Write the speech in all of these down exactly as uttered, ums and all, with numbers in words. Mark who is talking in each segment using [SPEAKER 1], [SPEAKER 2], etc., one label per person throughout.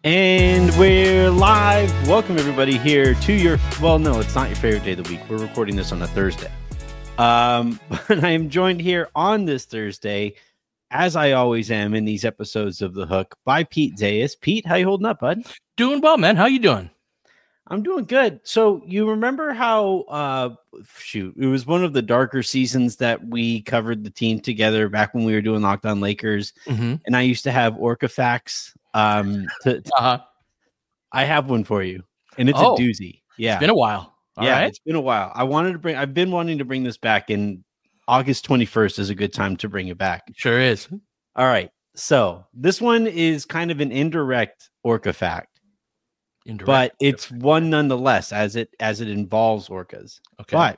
[SPEAKER 1] And we're live. Welcome everybody here to your, well, no, it's not your favorite day of the week. We're recording this on a Thursday. Um, but I am joined here on this Thursday, as I always am in these episodes of The Hook, by Pete Zayas. Pete, how you holding up, bud?
[SPEAKER 2] Doing well, man. How you doing?
[SPEAKER 1] I'm doing good. So you remember how, uh, shoot, it was one of the darker seasons that we covered the team together back when we were doing Locked On Lakers.
[SPEAKER 2] Mm-hmm.
[SPEAKER 1] And I used to have Orca facts. Um, to, to,
[SPEAKER 2] uh-huh.
[SPEAKER 1] I have one for you, and it's
[SPEAKER 2] oh,
[SPEAKER 1] a doozy. Yeah,
[SPEAKER 2] it's been a while. All
[SPEAKER 1] yeah,
[SPEAKER 2] right.
[SPEAKER 1] It's been a while. I wanted to bring. I've been wanting to bring this back, and August twenty-first is a good time to bring it back.
[SPEAKER 2] Sure is.
[SPEAKER 1] All right. So this one is kind of an indirect Orca fact,
[SPEAKER 2] Indirect
[SPEAKER 1] but it's
[SPEAKER 2] fact.
[SPEAKER 1] one nonetheless, as it as it involves orcas.
[SPEAKER 2] Okay.
[SPEAKER 1] But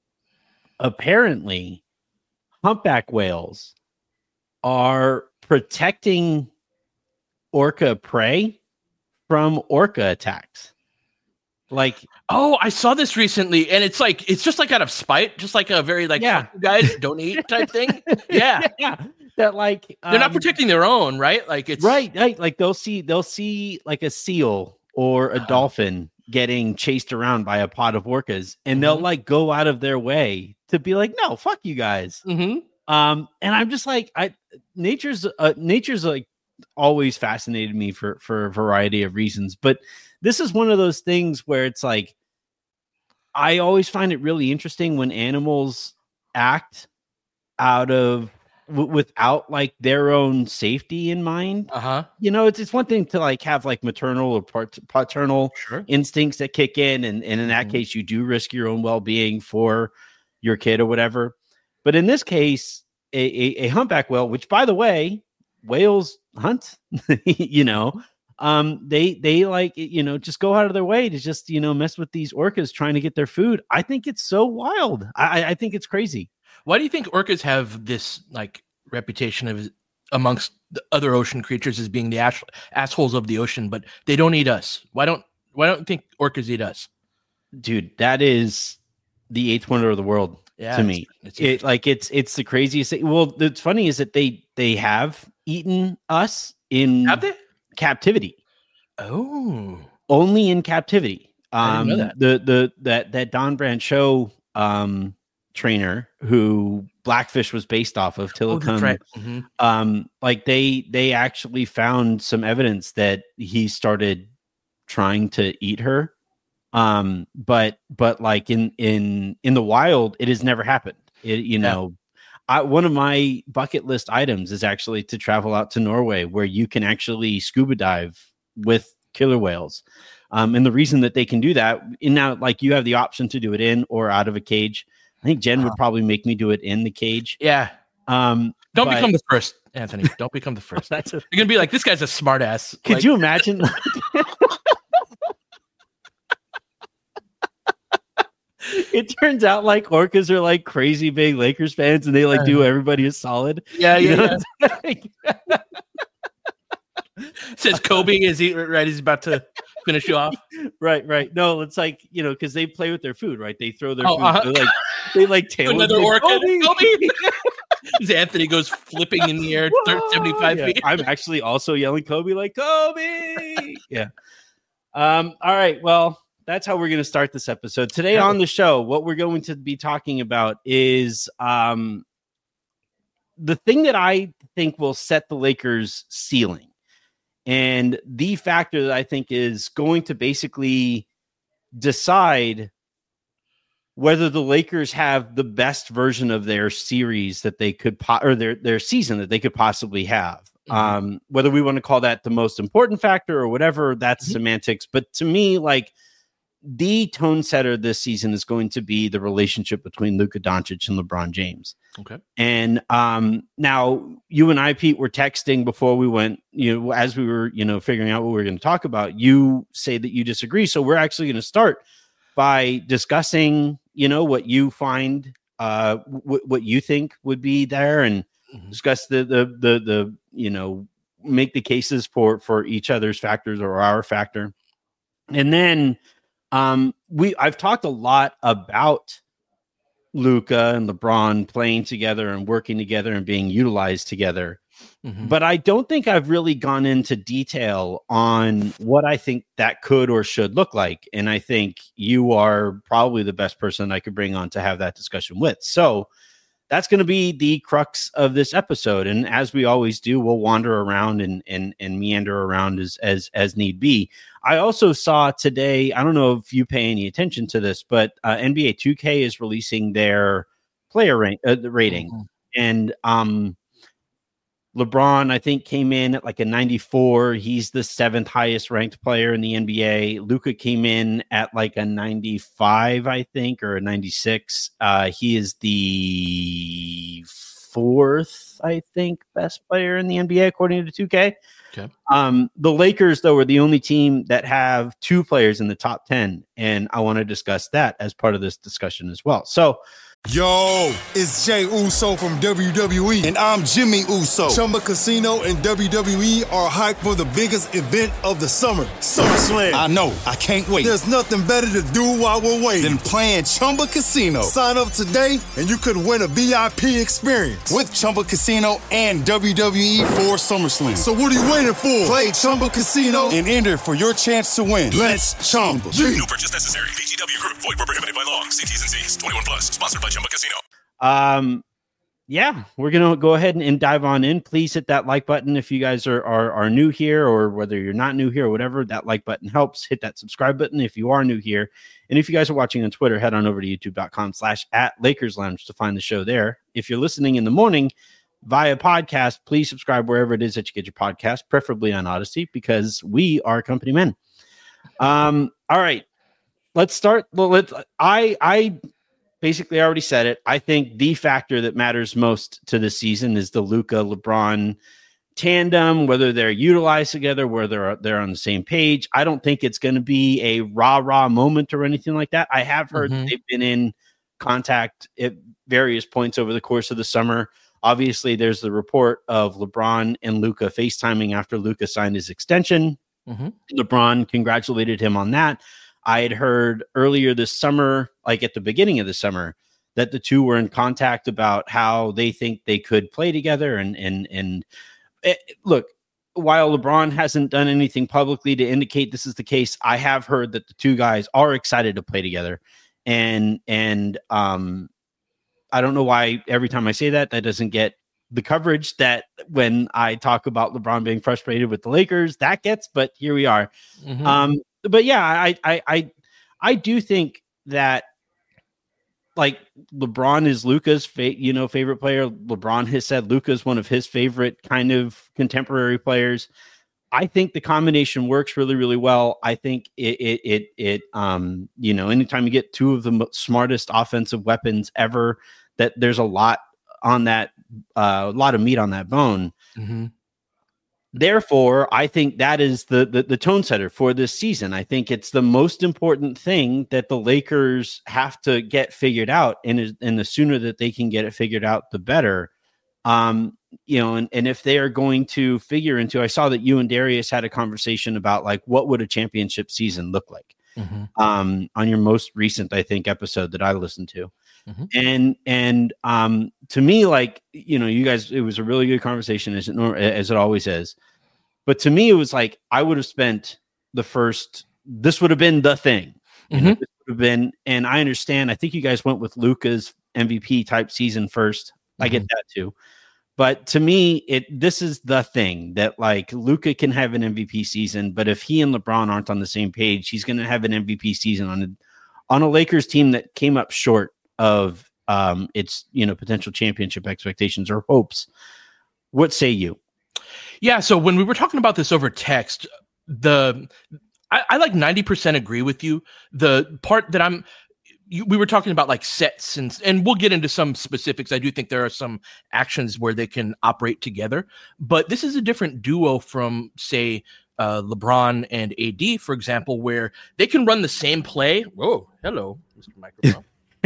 [SPEAKER 1] apparently, humpback whales are protecting orca prey from orca attacks. Like,
[SPEAKER 2] oh, I saw this recently, and it's like it's just like out of spite, just like a very like
[SPEAKER 1] yeah.
[SPEAKER 2] fuck you guys don't eat type thing. Yeah,
[SPEAKER 1] yeah. That like
[SPEAKER 2] they're not
[SPEAKER 1] um,
[SPEAKER 2] protecting their own, right? Like it's
[SPEAKER 1] right, right. Like they'll see they'll see like a seal or a
[SPEAKER 2] uh,
[SPEAKER 1] dolphin getting chased around by a pod of orcas, and
[SPEAKER 2] mm-hmm.
[SPEAKER 1] they'll like go out of their way to be like, no, fuck you guys.
[SPEAKER 2] Mm-hmm.
[SPEAKER 1] Um, and I'm just like, I nature's uh, nature's like always fascinated me for for a variety of reasons, but this is one of those things where it's like I always find it really interesting when animals act out of w- without like their own safety in mind.
[SPEAKER 2] Uh-huh.
[SPEAKER 1] You know, it's it's one thing to like have like maternal or part- paternal
[SPEAKER 2] sure.
[SPEAKER 1] instincts that kick in, and, and in that mm-hmm. case you do risk your own well-being for your kid or whatever. But in this case, a, a, a humpback whale, which by the way, whales hunt, you know, um, they, they like, you know, just go out of their way to just, you know, mess with these orcas trying to get their food. I think it's so wild. I, I think it's crazy.
[SPEAKER 2] Why do you think orcas have this like reputation of amongst the other ocean creatures as being the ass- assholes of the ocean, but they don't eat us? Why don't, why don't you think orcas eat us?
[SPEAKER 1] Dude, that is the eighth wonder of the world. Yeah, to me, it's, it's it like it's it's the craziest thing. Well, what's funny is that they they have eaten us in
[SPEAKER 2] have they?
[SPEAKER 1] captivity.
[SPEAKER 2] Oh,
[SPEAKER 1] only in captivity. Um,
[SPEAKER 2] I didn't know that.
[SPEAKER 1] the the that that Don Brandt show um trainer who Blackfish was based off of, Tilikum.
[SPEAKER 2] Oh, right. mm-hmm.
[SPEAKER 1] Um, like they they actually found some evidence that he started trying to eat her. Um, but, but like in, in, in the wild, it has never happened. It, you
[SPEAKER 2] yeah.
[SPEAKER 1] know, I, one of my bucket list items is actually to travel out to Norway where you can actually scuba dive with killer whales. Um, and the reason that they can do that in now, like you have the option to do it in or out of a cage. I think Jen wow. would probably make me do it in the cage.
[SPEAKER 2] Yeah.
[SPEAKER 1] Um,
[SPEAKER 2] don't
[SPEAKER 1] but,
[SPEAKER 2] become the first, Anthony. Don't become the first. That's a, You're going to be like, this guy's a smart ass.
[SPEAKER 1] Could
[SPEAKER 2] like,
[SPEAKER 1] you imagine? It turns out like orcas are like crazy big Lakers fans and they like do everybody a solid.
[SPEAKER 2] Yeah,
[SPEAKER 1] you
[SPEAKER 2] yeah. yeah. Says Kobe is he right? He's about to finish you off.
[SPEAKER 1] Right, right. No, it's like, you know, because they play with their food, right? They throw their
[SPEAKER 2] oh,
[SPEAKER 1] food.
[SPEAKER 2] Uh-huh.
[SPEAKER 1] Like they like tail
[SPEAKER 2] another
[SPEAKER 1] like,
[SPEAKER 2] orca. Kobe. Kobe. As Anthony goes flipping in the air, seventy-five
[SPEAKER 1] yeah.
[SPEAKER 2] feet.
[SPEAKER 1] I'm actually also yelling Kobe like Kobe. Yeah. Um. All right. Well. That's how we're going to start this episode. Today on the show, what we're going to be talking about is um, the thing that I think will set the Lakers' ceiling. And the factor that I think is going to basically decide whether the Lakers have the best version of their series that they could, po- or their, their season that they could possibly have. Mm-hmm. Um, whether we want to call that the most important factor or whatever, that's mm-hmm. semantics. But to me, like, the tone setter this season is going to be the relationship between Luka Doncic and LeBron James.
[SPEAKER 2] Okay.
[SPEAKER 1] And um, now you and I, Pete, were texting before we went, you know, as we were, you know, figuring out what we were going to talk about. You say that you disagree. So we're actually going to start by discussing, you know, what you find, uh, w- what you think would be there, and mm-hmm. discuss the, the, the, the, you know, make the cases for, for each other's factors or our factor. And then, Um, we I've talked a lot about Luka and LeBron playing together and working together and being utilized together. Mm-hmm. But I don't think I've really gone into detail on what I think that could or should look like. And I think you are probably the best person I could bring on to have that discussion with. So that's going to be the crux of this episode. And as we always do, we'll wander around and and, and meander around as, as, as need be. I also saw today, I don't know if you pay any attention to this, but uh, N B A two K is releasing their player rank, uh, the rating. Mm-hmm. And um, LeBron, I think, came in at like a ninety-four. He's the seventh highest ranked player in the N B A. Luka came in at like a ninety-five, I think, or a ninety-six. Uh, he is the fourth, I think, best player in the N B A, according to two K. Okay. Um, the Lakers, though, are the only team that have two players in the top ten. And I want to discuss that as part of this discussion as well. So,
[SPEAKER 3] yo, it's Jay Uso from W W E, and I'm Jimmy Uso. Chumba Casino and W W E are hyped for the biggest event of the summer, SummerSlam. I know, I can't wait. There's nothing better to do while we're waiting than playing Chumba Casino. Sign up today, and you could win a V I P experience with Chumba Casino and W W E for SummerSlam. So what are you waiting for? Play Chumba Casino and enter for your chance to win. Let's Chumba.
[SPEAKER 4] No purchase necessary. V G W Group. Void where prohibited by law. See T's and C's. twenty-one plus. Sponsored by Chumba Casino.
[SPEAKER 1] Um, yeah, we're going to go ahead and, and dive on in. Please hit that like button if you guys are, are, are new here, or whether you're not new here or whatever. That like button helps. Hit that subscribe button if you are new here. And if you guys are watching on Twitter, head on over to youtube.com slash at Lakers Lounge to find the show there. If you're listening in the morning via podcast, please subscribe wherever it is that you get your podcast, preferably on Odyssey, because we are company men. Um, all right, let's start. Well, let's, I, I, Basically, I already said it. I think the factor that matters most to this season is the Luka LeBron tandem, whether they're utilized together, whether they're, they're on the same page. I don't think it's going to be a rah-rah moment or anything like that. I have heard mm-hmm. that they've been in contact at various points over the course of the summer. Obviously, there's the report of LeBron and Luka FaceTiming after Luka signed his extension. Mm-hmm. LeBron congratulated him on that. I had heard earlier this summer, like at the beginning of the summer, that the two were in contact about how they think they could play together. And and and it, look, while LeBron hasn't done anything publicly to indicate this is the case, I have heard that the two guys are excited to play together. And and um, I don't know why every time I say that, that doesn't get the coverage that when I talk about LeBron being frustrated with the Lakers, that gets. But here we are. Mm-hmm. Um, But yeah, I, I, I, I do think that like LeBron is Luka's fa- you know, favorite player. LeBron has said Luka's one of his favorite kind of contemporary players. I think the combination works really, really well. I think it, it, it, it um, you know, anytime you get two of the mo- smartest offensive weapons ever, that there's a lot on that, uh, a lot of meat on that bone. Mm-hmm. Therefore, I think that is the, the the tone setter for this season. I think it's the most important thing that the Lakers have to get figured out, and and the sooner that they can get it figured out, the better. Um, you know, and, and if they are going to figure into, I saw that you and Darius had a conversation about like what would a championship season look like mm-hmm. um, on your most recent, I think, episode that I listened to. Mm-hmm. And and um, to me, like, you know, you guys, it was a really good conversation as it as it always is. But to me, it was like I would have spent the first. This would have been the thing. You mm-hmm. know, this would have been, and I understand. I think you guys went with Luka's M V P type season first. Mm-hmm. I get that too. But to me, it this is the thing that like Luka can have an M V P season, but if he and LeBron aren't on the same page, he's going to have an M V P season on a on a Lakers team that came up short of um, its you know potential championship expectations or hopes. What say you?
[SPEAKER 2] Yeah, so when we were talking about this over text, the I, I like ninety percent agree with you. The part that I'm you, we were talking about like sets and and we'll get into some specifics. I do think there are some actions where they can operate together, but this is a different duo from say uh, LeBron and A D, for example, where they can run the same play. Whoa, hello, Mister Microphone.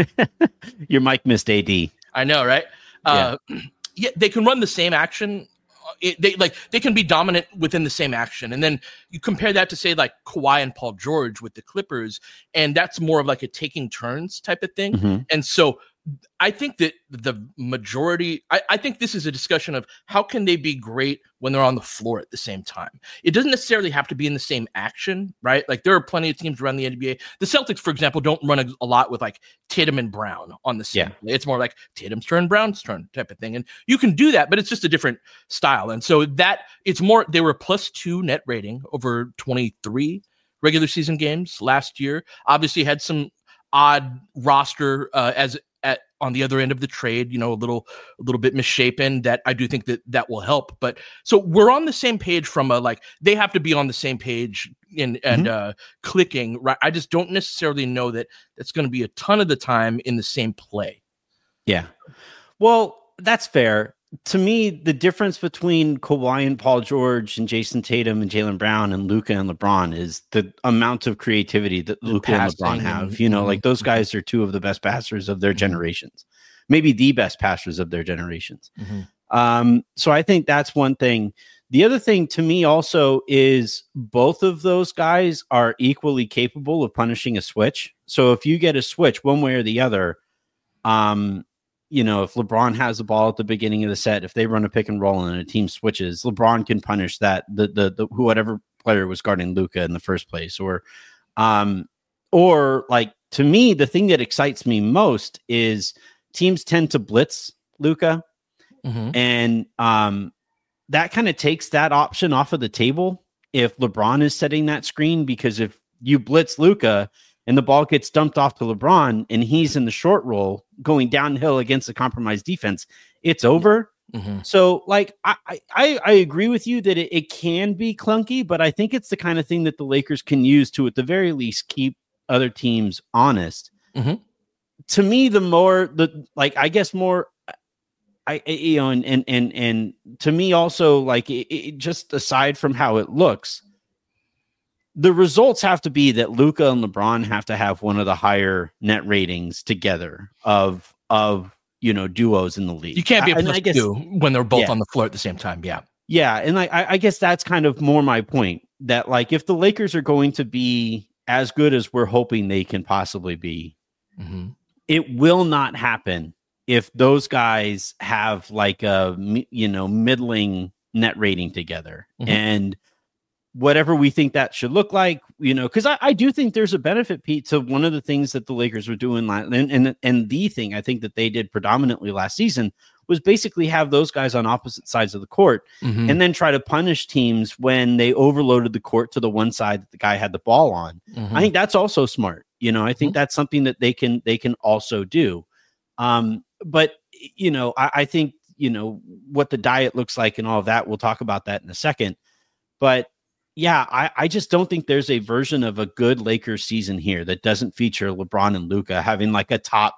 [SPEAKER 1] Your mic missed A D.
[SPEAKER 2] I know, right? Yeah. Uh, yeah, they can run the same action. It, they like they can be dominant within the same action, and then you compare that to say like Kawhi and Paul George with the Clippers, and that's more of like a taking turns type of thing. Mm-hmm. And so I think that the majority, I, I think this is a discussion of how can they be great when they're on the floor at the same time. It doesn't necessarily have to be in the same action, right? Like there are plenty of teams around the N B A. The Celtics, for example, don't run a, a lot with like Tatum and Brown on the same. Yeah. It's more like Tatum's turn, Brown's turn type of thing. And you can do that, but it's just a different style. And so that it's more, they were plus two net rating over twenty-three regular season games last year. Obviously had some odd roster uh, as at on the other end of the trade, you know, a little a little bit misshapen, that I do think that that will help. But so we're on the same page from a, like, they have to be on the same page and and mm-hmm. uh clicking, right? I just don't necessarily know that that's going to be a ton of the time in the same play.
[SPEAKER 1] Yeah, well, that's fair. To me, the difference between Kawhi and Paul George and Jason Tatum and Jaylen Brown and Luka and LeBron is the amount of creativity that Luka and LeBron have. And, you know, mm-hmm. like those guys are two of the best passers of their mm-hmm. generations, maybe the best passers of their generations. Mm-hmm. Um, so I think that's one thing. The other thing to me also is both of those guys are equally capable of punishing a switch. So if you get a switch one way or the other, um, you know, if LeBron has the ball at the beginning of the set, if they run a pick and roll and a team switches, LeBron can punish that the the, the whatever player was guarding Luka in the first place. Or, um, or like to me, the thing that excites me most is teams tend to blitz Luka, mm-hmm. and um, that kind of takes that option off of the table if LeBron is setting that screen, because if you blitz Luka and the ball gets dumped off to LeBron and he's in the short roll going downhill against a compromised defense, it's over. Mm-hmm. So like, I, I, I agree with you that it, it can be clunky, but I think it's the kind of thing that the Lakers can use to, at the very least, keep other teams honest. Mm-hmm. To me, the more the, like, I guess more, I, you know, and, and, and, and to me also, like, it, it, just aside from how it looks, the results have to be that Luka and LeBron have to have one of the higher net ratings together of, of, you know, duos in the league.
[SPEAKER 2] You can't be a plus I guess, two when they're both yeah. on the floor at the same time. Yeah.
[SPEAKER 1] Yeah. And like, I, I guess that's kind of more my point, that like, if the Lakers are going to be as good as we're hoping they can possibly be, mm-hmm. it will not happen if those guys have like a, you know, middling net rating together. Mm-hmm. And whatever we think that should look like, you know, because I, I do think there's a benefit, Pete, to one of the things that the Lakers were doing last, and, and and the thing I think that they did predominantly last season was basically have those guys on opposite sides of the court, mm-hmm. and then try to punish teams when they overloaded the court to the one side that the guy had the ball on. Mm-hmm. I think that's also smart. You know, I think mm-hmm. that's something that they can they can also do. Um, but you know, I, I think you know what the diet looks like and all of that. We'll talk about that in a second, but. Yeah, I, I just don't think there's a version of a good Lakers season here that doesn't feature LeBron and Luka having like a top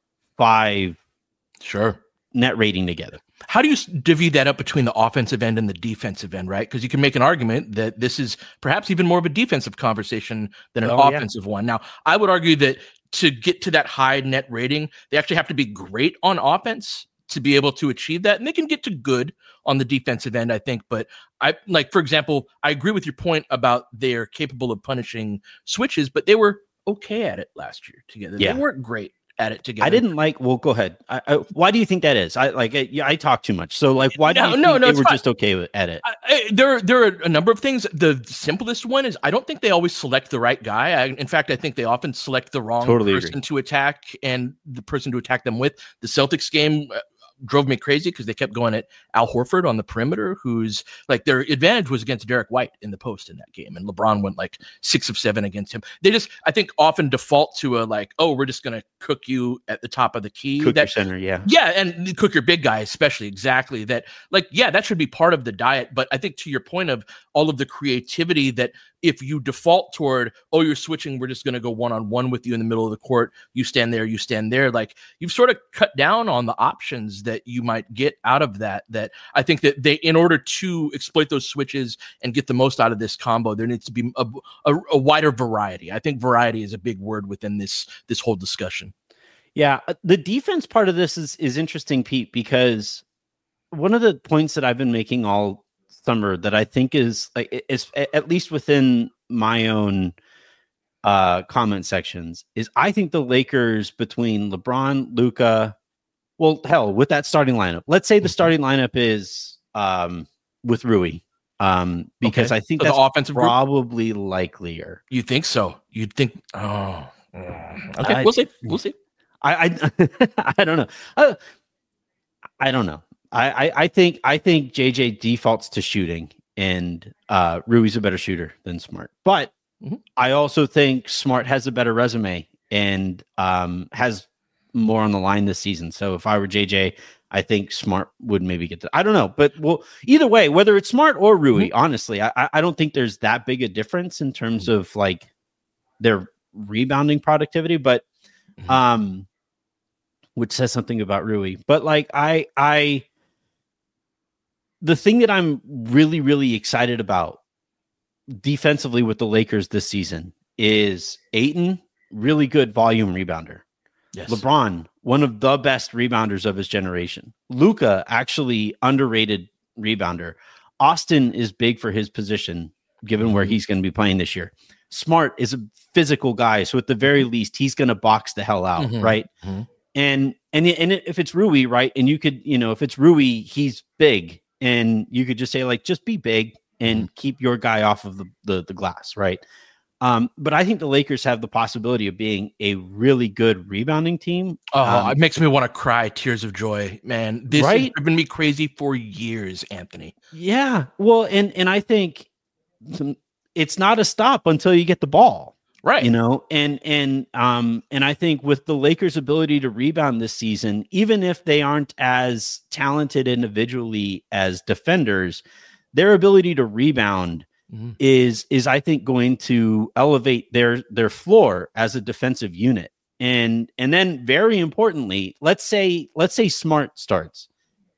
[SPEAKER 1] five
[SPEAKER 2] sure
[SPEAKER 1] net rating together.
[SPEAKER 2] How do you divvy that up between the offensive end and the defensive end, right? Because you can make an argument that this is perhaps even more of a defensive conversation than an oh, offensive yeah. one. Now, I would argue that to get to that high net rating, they actually have to be great on offense to be able to achieve that. And they can get to good on the defensive end, I think. But I like, for example, I agree with your point about they're capable of punishing switches, but they were okay at it last year together. Yeah. They weren't great at it together.
[SPEAKER 1] I didn't like, well, go ahead. I, I, why do you think that is? I like, I, yeah, I talk too much. So like, why do no, you think no, no, they were fine. just okay with, at it?
[SPEAKER 2] I, I, there, there are a number of things. The simplest one is I don't think they always select the right guy. I, in fact, I think they often select the wrong totally person agree. to attack and the person to attack them with. The Celtics game drove me crazy because they kept going at Al Horford on the perimeter, who's like, their advantage was against Derek White in the post in that game. And LeBron went like six of seven against him. They just, I think, often default to a like, oh, we're just going to cook you at the top of the key.
[SPEAKER 1] Cook
[SPEAKER 2] that,
[SPEAKER 1] your center, yeah.
[SPEAKER 2] Yeah, and cook your big guy, especially. Exactly. That, like, yeah, that should be part of the diet. But I think to your point of all of the creativity that if you default toward, oh, you're switching, we're just going to go one-on-one with you in the middle of the court. You stand there, you stand there. Like, you've sort of cut down on the options that you might get out of that. That I think that they, in order to exploit those switches and get the most out of this combo, there needs to be a, a, a wider variety. I think variety is a big word within this, this whole discussion.
[SPEAKER 1] Yeah. The defense part of this is, is interesting, Pete, because one of the points that I've been making all summer that I think is like is at least within my own uh, comment sections is I think the Lakers between LeBron, Luka, well, hell, with that starting lineup, let's say the starting lineup is um, with Rui, um, because
[SPEAKER 2] Okay.
[SPEAKER 1] I think
[SPEAKER 2] So the
[SPEAKER 1] that's
[SPEAKER 2] offensive group?
[SPEAKER 1] probably likelier.
[SPEAKER 2] You think so? You think? Oh, mm. okay.
[SPEAKER 1] I-
[SPEAKER 2] we'll see. We'll see.
[SPEAKER 1] I I, I don't know. Uh, I don't know. I, I I think I think J J defaults to shooting, and uh, Rui's a better shooter than Smart. But
[SPEAKER 2] Mhm.
[SPEAKER 1] I also think Smart has a better resume and um, has more on the line this season. So if I were J J, I think Smart would maybe get the. I don't know, but well, either way, whether it's Smart or Rui, honestly, I I don't think there's that big a difference in terms of like their rebounding productivity, but
[SPEAKER 2] Mhm.
[SPEAKER 1] um. which says something about Rui. But like I I the thing that I'm really, really excited about defensively with the Lakers this season is Ayton, really good volume rebounder.
[SPEAKER 2] Yes.
[SPEAKER 1] LeBron, one of the best rebounders of his generation. Luka, actually underrated rebounder. Austin is big for his position, given where
[SPEAKER 2] Mhm.
[SPEAKER 1] he's going to be playing this year. Smart is a physical guy, so at the very least, he's going to box the hell out,
[SPEAKER 2] Mhm.
[SPEAKER 1] right?
[SPEAKER 2] Mhm.
[SPEAKER 1] And and and if it's Rui, right, and you could, you know, if it's Rui, he's big, and you could just say like, just be big and keep your guy off of the the, the glass, right? Um, but I think the Lakers have the possibility of being a really good rebounding team.
[SPEAKER 2] Oh,
[SPEAKER 1] Um,
[SPEAKER 2] it makes me want to cry tears of joy, man. This has
[SPEAKER 1] Right?
[SPEAKER 2] driven me crazy for years, Anthony.
[SPEAKER 1] yeah, well, and and I think it's not a stop until you get the ball.
[SPEAKER 2] Right.
[SPEAKER 1] You know, and and um and I think with the Lakers' ability to rebound this season, even if they aren't as talented individually as defenders, their ability to rebound
[SPEAKER 2] Mhm.
[SPEAKER 1] is is I think going to elevate their their floor as a defensive unit. And and then very importantly, let's say let's say Smart starts.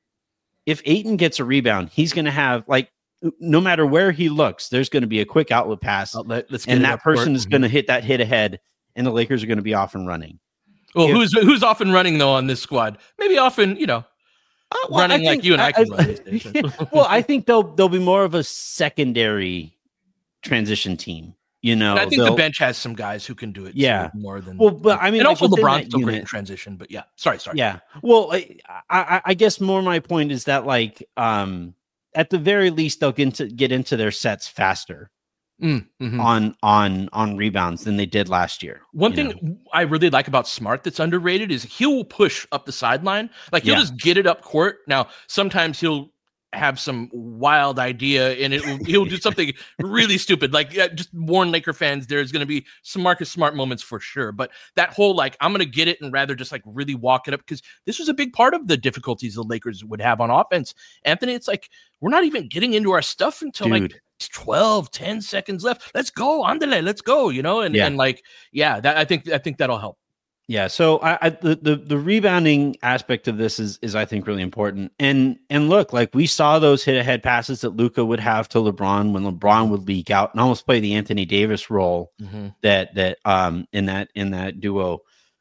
[SPEAKER 1] If Ayton gets a rebound, he's going to have like no matter where he looks, there's going to be a quick outlet pass.
[SPEAKER 2] Outlet, let's get
[SPEAKER 1] And
[SPEAKER 2] it
[SPEAKER 1] that
[SPEAKER 2] up court.
[SPEAKER 1] person is
[SPEAKER 2] Mhm.
[SPEAKER 1] going to hit that hit ahead, and the Lakers are going to be off and running.
[SPEAKER 2] Well,
[SPEAKER 1] if-
[SPEAKER 2] who's who's off and running though on this squad? Maybe often, you know,
[SPEAKER 1] Uh, well,
[SPEAKER 2] running like you and I can run these days.
[SPEAKER 1] well, I think they'll they'll be more of a secondary transition team. You know,
[SPEAKER 2] And I think the
[SPEAKER 1] they'll-
[SPEAKER 2] bench has some guys who can do it.
[SPEAKER 1] Yeah.
[SPEAKER 2] too, more than
[SPEAKER 1] Well, but I mean,
[SPEAKER 2] and
[SPEAKER 1] like,
[SPEAKER 2] also
[SPEAKER 1] within
[SPEAKER 2] LeBron's
[SPEAKER 1] that
[SPEAKER 2] still great in
[SPEAKER 1] unit-
[SPEAKER 2] transition. But yeah, sorry, sorry.
[SPEAKER 1] Yeah. Well, I, I I guess more my point is that like um at the very least they'll get into get into their sets faster
[SPEAKER 2] Mm, mhm.
[SPEAKER 1] on on on rebounds than they did last year.
[SPEAKER 2] One
[SPEAKER 1] you
[SPEAKER 2] thing
[SPEAKER 1] know?
[SPEAKER 2] I really like about Smart that's underrated is he'll push up the sideline. Like he'll
[SPEAKER 1] Yeah.
[SPEAKER 2] just get it up court. Now, sometimes he'll have some wild idea and it will, he'll do something really stupid. Like yeah, just warn Laker fans, there's going to be some Marcus Smart moments for sure. But that whole like, I'm going to get it and rather just like really walk it up, because this was a big part of the difficulties the Lakers would have on offense. Anthony, it's like, we're not even getting into our stuff until like
[SPEAKER 1] Dude.
[SPEAKER 2] twelve, ten seconds left. Let's go, Andale, let's go, you know? And,
[SPEAKER 1] Yeah.
[SPEAKER 2] and like, yeah, that I think, I think that'll help.
[SPEAKER 1] Yeah, so I, I the, the the rebounding aspect of this is is I think really important. And and look, like we saw those hit ahead passes that Luka would have to LeBron when LeBron would leak out and almost play the Anthony Davis role that that um in that in that duo.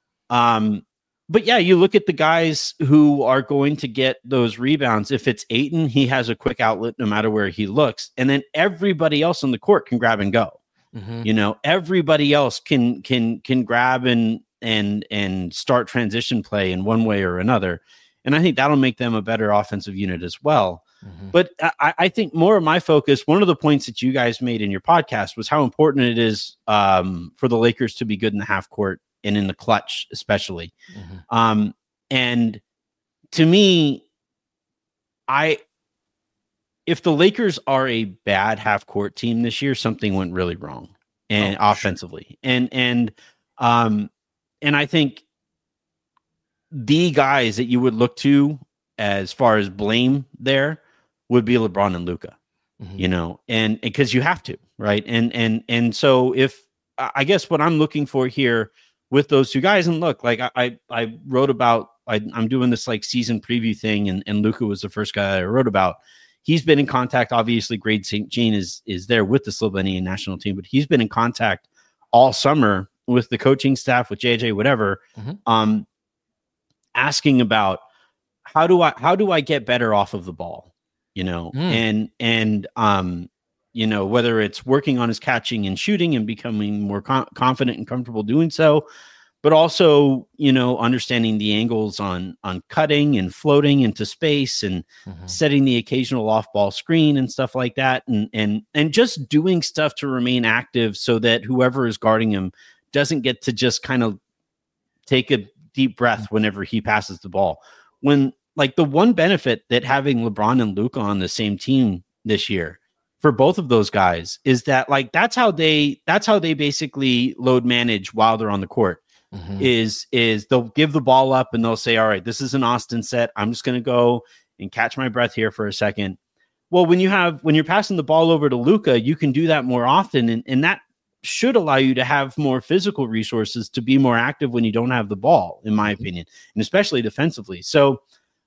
[SPEAKER 1] Um but yeah, you look at the guys who are going to get those rebounds. If it's Ayton, he has a quick outlet no matter where he looks, and then everybody else on the court can grab and go.
[SPEAKER 2] Mhm.
[SPEAKER 1] You know, everybody else can can can grab and and and start transition play in one way or another. And I think that'll make them a better offensive unit as well.
[SPEAKER 2] Mhm.
[SPEAKER 1] But I, I think more of my focus, one of the points that you guys made in your podcast was how important it is um, for the Lakers to be good in the half court and in the clutch, especially.
[SPEAKER 2] Mhm.
[SPEAKER 1] Um, and to me, I if the Lakers are a bad half court team this year, something went really wrong and
[SPEAKER 2] Oh, for sure.
[SPEAKER 1] offensively. And and um and I think the guys that you would look to as far as blame there would be LeBron and Luka,
[SPEAKER 2] Mhm.
[SPEAKER 1] you know, and because you have to, right? And and and so if I guess what I'm looking for here with those two guys, and look, like I I, I wrote about, I, I'm doing this like season preview thing, and and Luka was the first guy I wrote about. He's been in contact. Obviously, Grade Saint Jean is is there with the Slovenian national team, but he's been in contact all summer with the coaching staff, with J J, whatever,
[SPEAKER 2] Mhm.
[SPEAKER 1] um, asking about how do I how do I get better off of the ball, you know,
[SPEAKER 2] Mm.
[SPEAKER 1] and and um, you know, whether it's working on his catching and shooting and becoming more com- confident and comfortable doing so, but also, you know, understanding the angles on on cutting and floating into space and mm-hmm. setting the occasional off-ball screen and stuff like that, and and and just doing stuff to remain active so that whoever is guarding him doesn't get to just kind of take a deep breath whenever he passes the ball. When like the one benefit that having LeBron and Luka on the same team this year for both of those guys is that like that's how they that's how they basically load manage while they're on the court. Mm-hmm. Is is they'll give the ball up and they'll say, all right, this is an Austin set. I'm just going to go and catch my breath here for a second. Well, when you have when you're passing the ball over to Luka, you can do that more often, and, and that should allow you to have more physical resources to be more active when you don't have the ball, in my mm-hmm. opinion, and especially defensively. So,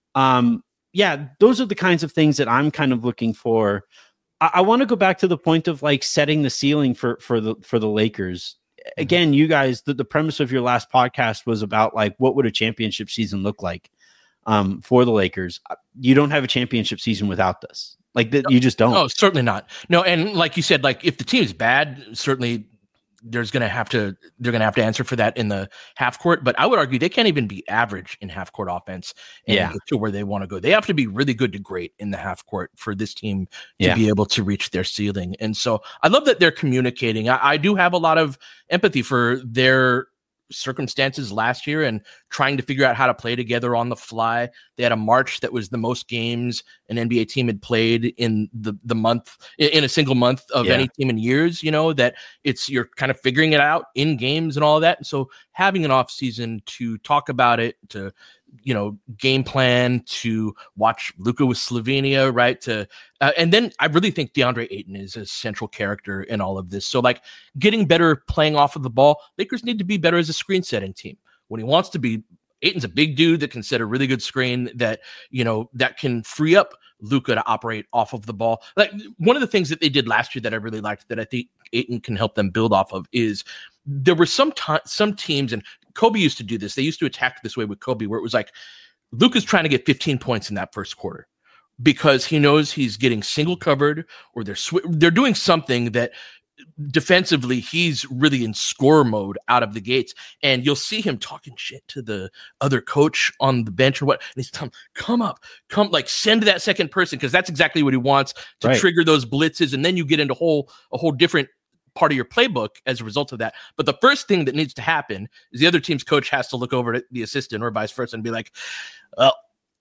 [SPEAKER 1] um, yeah, those are the kinds of things that I'm kind of looking for. I, I want to go back to the point of like setting the ceiling for for the for the Lakers. Again, you guys, the, the premise of your last podcast was about like what would a championship season look like um, for the Lakers. You don't have a championship season without this. Like that, you just don't.
[SPEAKER 2] Oh, certainly not. No, and like you said, like if the team is bad, certainly there's going to have to they're going to have to answer for that in the half court. But I would argue they can't even be average in half court offense and
[SPEAKER 1] yeah.
[SPEAKER 2] get to where they want to go. They have to be really good to great in the half court for this team to
[SPEAKER 1] yeah.
[SPEAKER 2] be able to reach their ceiling. And so I love that they're communicating. I, I do have a lot of empathy for their circumstances last year and trying to figure out how to play together on the fly. They had a March that was the most games an N B A team had played in the, the month in a single month of
[SPEAKER 1] yeah.
[SPEAKER 2] any team in years, you know, that it's, you're kind of figuring it out in games and all of that. And so having an off season to talk about it, to, you know, game plan, to watch Luka with Slovenia, right. To, uh, and then I really think DeAndre Ayton is a central character in all of this. So like getting better playing off of the ball, Lakers need to be better as a screen setting team. When he wants to be, Ayton's a big dude that can set a really good screen that, you know, that can free up Luka to operate off of the ball. Like one of the things that they did last year that I really liked that I think Ayton can help them build off of is there were some time, some teams, and Kobe used to do this. They used to attack this way with Kobe, where it was like Luka's trying to get fifteen points in that first quarter because he knows he's getting single covered or they're sw- they're doing something that defensively he's really in score mode out of the gates, and you'll see him talking shit to the other coach on the bench or what, and he's telling him, come up, come, like send that second person, because that's exactly what he wants to
[SPEAKER 1] right.
[SPEAKER 2] trigger those blitzes, and then you get into whole a whole different part of your playbook as a result of that. But the first thing that needs to happen is the other team's coach has to look over at the assistant or vice versa and be like, well,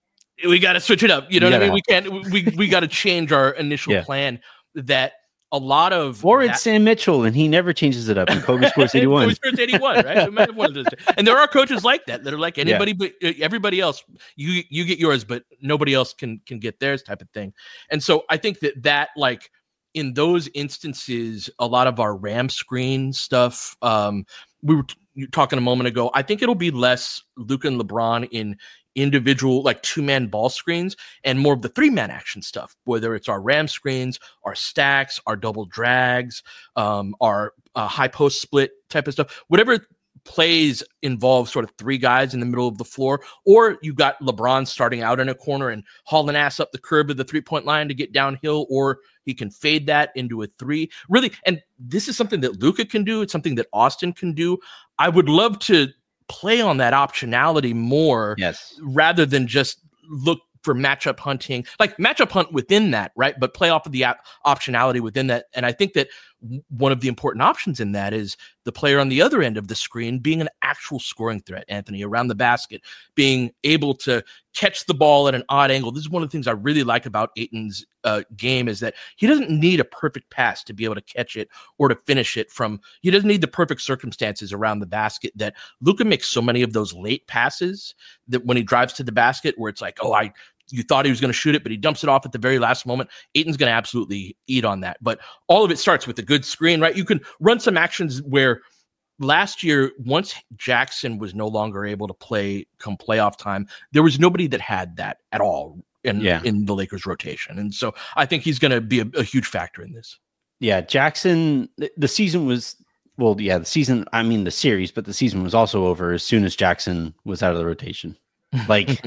[SPEAKER 2] we got to switch it up. You know you what I mean? We can't, we, we got to change our initial yeah. plan. That a lot of,
[SPEAKER 1] or it's Sam Mitchell and he never changes it up and Kobe scores eighty-one.
[SPEAKER 2] Kobe scores eighty-one, right? And there are coaches like that that are like anybody, yeah. but everybody else, you, you get yours, but nobody else can, can get theirs type of thing. And so I think that that like, in those instances, a lot of our RAM screen stuff, um, we were t- talking a moment ago, I think it'll be less Luka and LeBron in individual, like two-man ball screens and more of the three-man action stuff, whether it's our RAM screens, our stacks, our double drags, um, our uh, high post split type of stuff, whatever plays involve sort of three guys in the middle of the floor, or you got LeBron starting out in a corner and hauling ass up the curb of the three-point line to get downhill, or he can fade that into a three. Really, and this is something that Luka can do. It's something that Austin can do. I would love to play on that optionality more,
[SPEAKER 1] yes,
[SPEAKER 2] rather than just look for matchup hunting, like matchup hunt within that, right? But play off of the op- optionality within that. And I think that w- one of the important options in that is the player on the other end of the screen being an actual scoring threat, Anthony, around the basket, being able to catch the ball at an odd angle. This is one of the things I really like about Ayton's uh, game, is that he doesn't need a perfect pass to be able to catch it or to finish it from, he doesn't need the perfect circumstances around the basket that Luka makes so many of those late passes that when he drives to the basket where it's like, oh, I, you thought he was going to shoot it, but he dumps it off at the very last moment. Ayton's going to absolutely eat on that. But all of it starts with a good screen, right? You can run some actions where last year, once Jackson was no longer able to play come playoff time, there was nobody that had that at all in,
[SPEAKER 1] yeah.
[SPEAKER 2] in the Lakers rotation. And so I think he's going to be a, a huge factor in this.
[SPEAKER 1] Yeah, Jackson, the season was, well, yeah, the season, I mean the series, but the season was also over as soon as Jackson was out of the rotation. Like,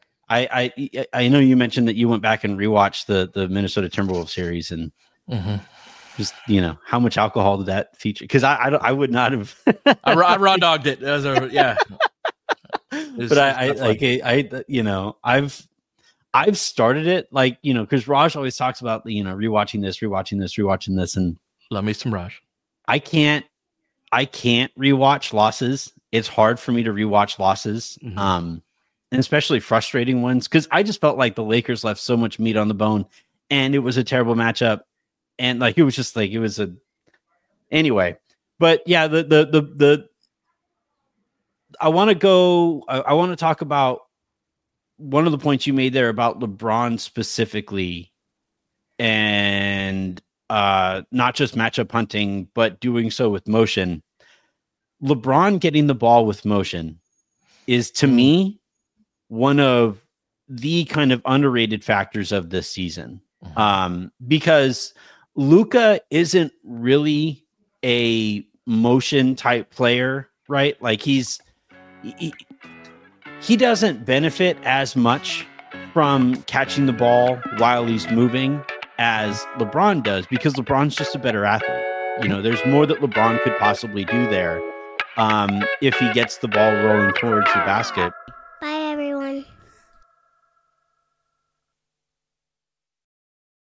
[SPEAKER 1] I, I I know you mentioned that you went back and rewatched the, the Minnesota Timberwolves series, and
[SPEAKER 2] mm-hmm.
[SPEAKER 1] Just, you know, how much alcohol did that feature? Because I, I, don't, I would not have.
[SPEAKER 2] I, raw, I raw dogged it. As a, yeah. It's,
[SPEAKER 1] but I, I like, I, I, you know, I've, I've started it like, you know, because Raj always talks about, you know, rewatching this, rewatching this, rewatching this. And
[SPEAKER 2] love me some Raj.
[SPEAKER 1] I can't, I can't rewatch losses. It's hard for me to rewatch losses. Mm-hmm. Um, and especially frustrating ones. Cause I just felt like the Lakers left so much meat on the bone and it was a terrible matchup. And like, it was just like, it was a, anyway, but yeah, the, the, the, the, I want to go, I, I want to talk about one of the points you made there about LeBron specifically and uh, not just matchup hunting, but doing so with motion. LeBron getting the ball with motion is to me, one of the kind of underrated factors of this season. Mm-hmm. Um, because Luka isn't really a motion type player, right? Like he's, he, he doesn't benefit as much from catching the ball while he's moving as LeBron does, because LeBron's just a better athlete. You know, there's more that LeBron could possibly do there um, if he gets the ball rolling towards the basket.